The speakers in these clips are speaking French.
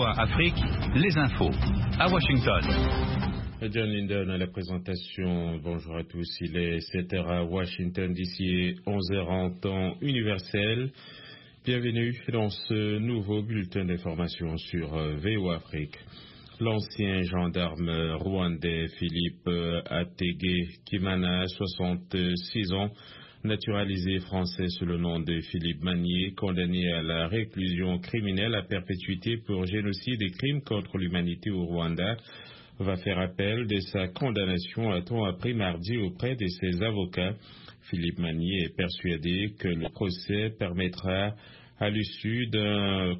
VOA Afrique, les infos. À Washington. John Linden à la présentation. Bonjour à tous. Il est 7h à Washington, d'ici 11h en temps universel. Bienvenue dans ce nouveau bulletin d'information sur VOA Afrique. L'ancien gendarme rwandais Philippe Atege Kimana, 66 ans, naturalisé français sous le nom de Philippe Manier, condamné à la réclusion criminelle à perpétuité pour génocide et crimes contre l'humanité au Rwanda, va faire appel de sa condamnation, a-t-on appris mardi auprès de ses avocats. Philippe Manier est persuadé que le procès permettra à l'issue d'un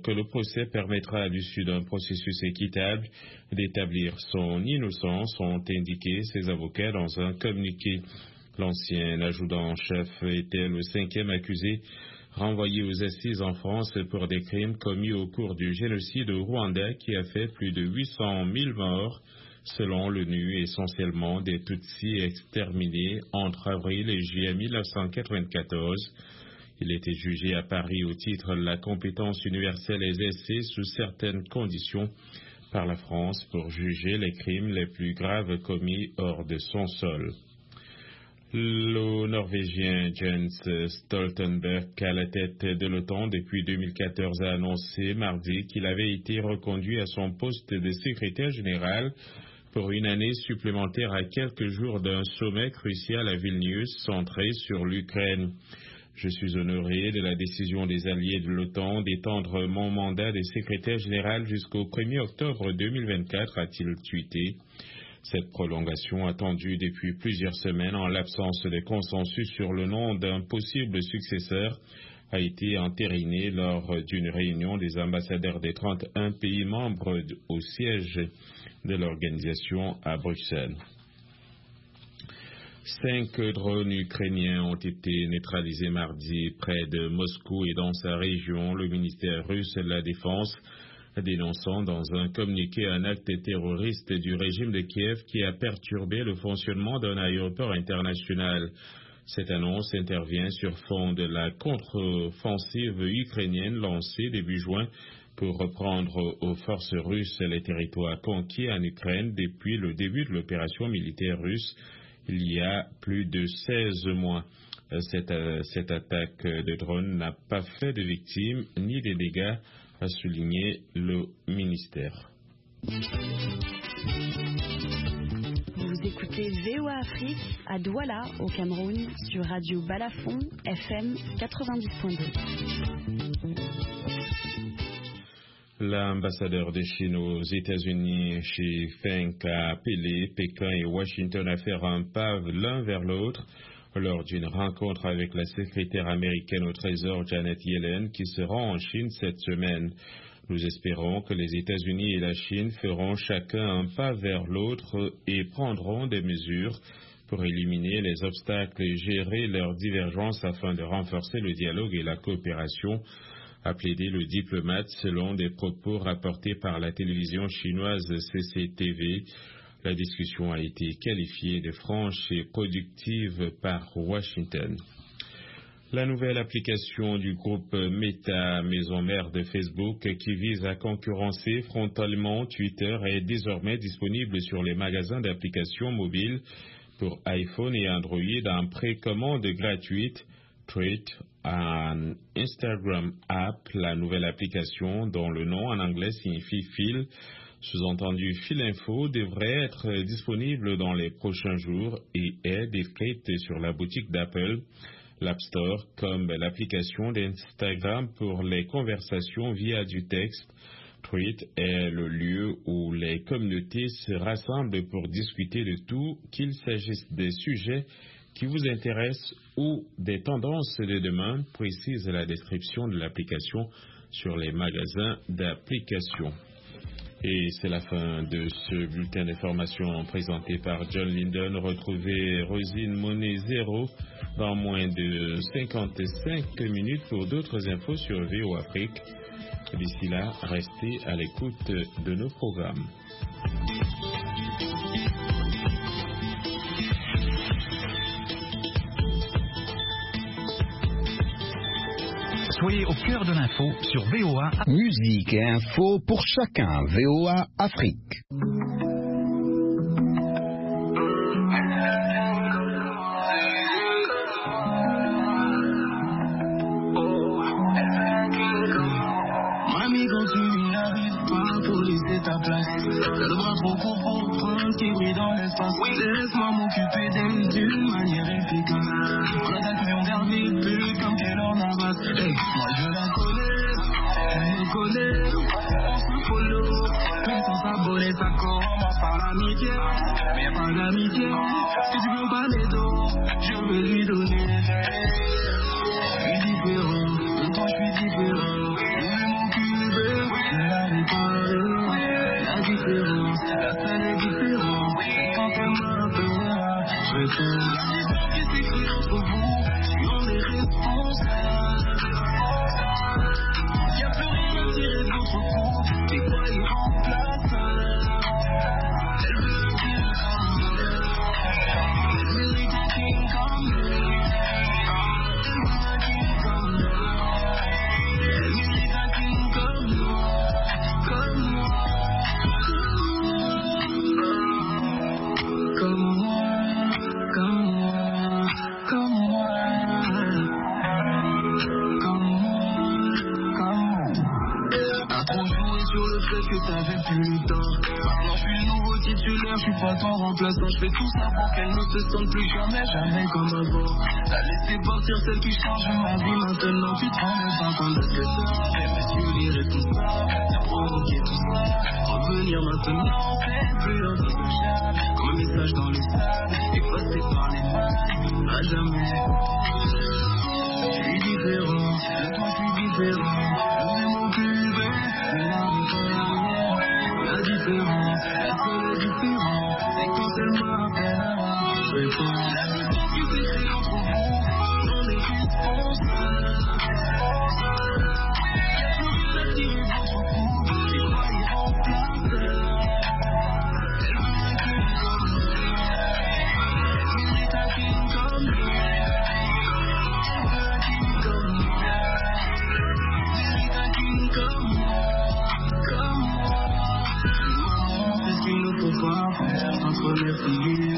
processus équitable d'établir son innocence, ont indiqué ses avocats dans un communiqué. L'ancien adjudant-chef était le 5e accusé renvoyé aux assises en France pour des crimes commis au cours du génocide au Rwanda qui a fait plus de 800 000 morts, selon l'ONU, essentiellement des Tutsis exterminés entre avril et juillet 1994. Il était jugé à Paris au titre de la compétence universelle exercée sous certaines conditions par la France pour juger les crimes les plus graves commis hors de son sol. Le Norvégien Jens Stoltenberg, à la tête de l'OTAN depuis 2014, a annoncé mardi qu'il avait été reconduit à son poste de secrétaire général pour une année supplémentaire à quelques jours d'un sommet crucial à Vilnius centré sur l'Ukraine. Je suis honoré de la décision des alliés de l'OTAN d'étendre mon mandat de secrétaire général jusqu'au 1er octobre 2024, a-t-il tweeté. Cette prolongation, attendue depuis plusieurs semaines en l'absence de consensus sur le nom d'un possible successeur, a été entérinée lors d'une réunion des ambassadeurs des 31 pays membres au siège de l'organisation à Bruxelles. 5 drones ukrainiens ont été neutralisés mardi près de Moscou et dans sa région, le ministère russe de la Défense dénonçant dans un communiqué un acte terroriste du régime de Kiev qui a perturbé le fonctionnement d'un aéroport international. Cette annonce intervient sur fond de la contre-offensive ukrainienne lancée début juin pour reprendre aux forces russes les territoires conquis en Ukraine depuis le début de l'opération militaire russe il y a plus de 16 mois. Cette attaque de drone n'a pas fait de victimes ni de dégâts, a souligné le ministère. Vous écoutez VOA Afrique à Douala, au Cameroun, sur Radio Balafon, FM 90.2. L'ambassadeur de Chine aux États-Unis, Xi Feng, a appelé Pékin et Washington à faire un pas l'un vers l'autre lors d'une rencontre avec la secrétaire américaine au Trésor Janet Yellen qui se rend en Chine cette semaine. Nous espérons que les États-Unis et la Chine feront chacun un pas vers l'autre et prendront des mesures pour éliminer les obstacles et gérer leurs divergences afin de renforcer le dialogue et la coopération, a plaidé le diplomate selon des propos rapportés par la télévision chinoise CCTV. La discussion a été qualifiée de franche et productive par Washington. La nouvelle application du groupe Meta, maison mère de Facebook, qui vise à concurrencer frontalement Twitter, est désormais disponible sur les magasins d'applications mobiles pour iPhone et Android en précommande gratuite. Threads, un Instagram app, la nouvelle application dont le nom en anglais signifie fil, sous-entendu fil info, devrait être disponible dans les prochains jours et est décrite sur la boutique d'Apple, l'App Store, comme l'application d'Instagram pour les conversations via du texte. Threads est le lieu où les communautés se rassemblent pour discuter de tout, qu'il s'agisse des sujets qui vous intéressent ou des tendances de demain, précise la description de l'application sur les magasins d'applications. Et c'est la fin de ce bulletin d'information présenté par John Linden. Retrouvez Rosine Monet 0 dans moins de 55 minutes pour d'autres infos sur VOA Afrique. D'ici là, restez à l'écoute de nos programmes. Soyez au cœur de l'info sur VOA. Musique et info pour chacun. VOA Afrique. Mamie, quand tu n'y arrives pas, faut laisser ta place. T'as le bras trop court pour prendre qui brille dans l'espace. Laisse-moi m'occuper d'elle d'une manière efficace. On attaque mais on termine plus comme Keylor Navas. Hey, moi je la connais, elle me connaît. On se follow, mais sans s'abonner, ça commence par l'amitié. Mais y'a pas d'amitié, si tu veux pas les dos, je veux lui donner. Je suis différent, de toi je suis différent. La différence, la seule différence, quand elle m'appellera, je vais faire la différence qui s'écrit entre vous, si on est responsable. Y'a plus rien à tirer de votre coup, c'est quoi irremplaçable. Elle veut un king comme moi, elle mérite un king comme moi. Elle veut un king comme moi, elle mérite un king comme moi. Comme moi, comme moi, comme moi, comme moi, comme moi. T'as trop joué sur le fait que t'avais plus le temps. Maintenant je suis le nouveau titulaire, je suis pas ton remplaçant. Je fais tout ça pour qu'elle ne se sente plus jamais comme avant. T'as laissé partir celle qui change ma vie. Maintenant tu te rends même pas compte de ce que ça. Et monsieur l'irresponsable, t'as provoqué tout ça. Revenir maintenant, c'est plus envisageable. Comme un message dans le sable, effacé par les mains, à jamais. Je suis différent, de toi je suis différent. Je vais m'occuper de la différence. La différence, la seule différence, c'est quand elle m'appellera. Je vais faire la différence qui s'écrit entre vous, on est responsable. Y'a plus rien à tirer de votre coup, c'est pas irremplaçable. Elle veut un king comme moi, elle mérite un king comme moi. Elle veut un king comme moi, elle mérite un king comme moi, comme moi. Maman, c'est ce qu'il ne faut pas faire entre les filles.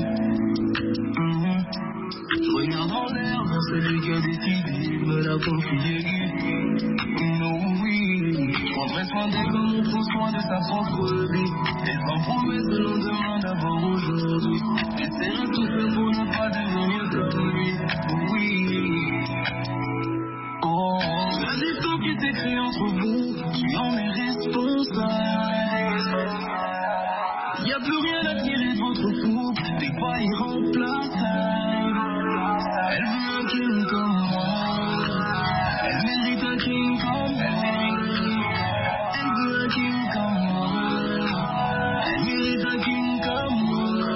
Je regarde en l'air vers celui qui a décidé de me la confier. Non, oui, je prendrai soin d'elle comme on prend soin de sa propre vie. Et sans promesse de lendemain d'abord aujourd'hui. J'essaierai tout faire pour ne pas devenir comme lui. Oui. Oh, la distance qui s'écrit entre vous, tu en es responsable. Y'a plus rien à tirer de votre couple, t'es pas irremplaçable. Elle veut un king comme moi, elle mérite un king comme moi. Elle veut un king comme moi, elle mérite un king comme moi.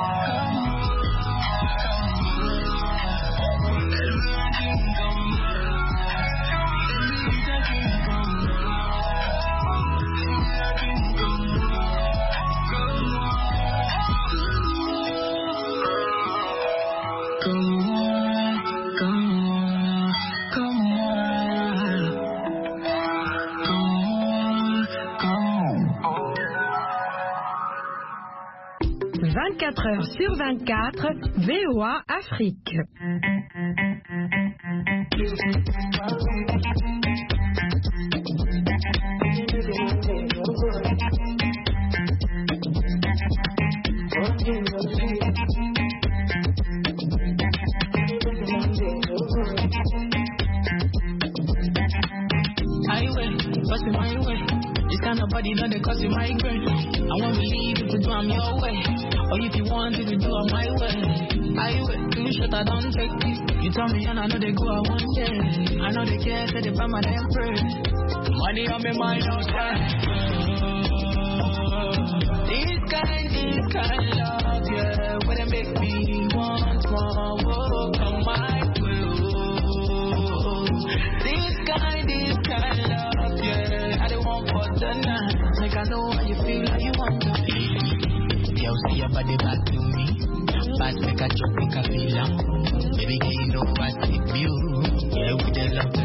Elle veut un king comme moi, elle mérite un king comme moi. Elle veut un king comme moi, comme moi. Comme moi, comme moi, comme moi. Comme moi. 24 heures sur 24, VOA Afrique. Highway, my way. This kind of body not they cause you migraine. I want to leave if you do I'm your way. Or if you want it to do I'm my way. Highway, you shut I don't take this. You tell me and I know they go I want yeah. I know they care, say they buy my damn prayer. Money on my mind outside. This kind love, yeah. When they make me want more, oh, come my way. Oh. This kind love, yeah. I don't want for the night. Like I know how you feel, how you want to feel. Yo, see your body back to me. Back make a joke, make a feel. Baby, you know what it do. Yeah, with the love.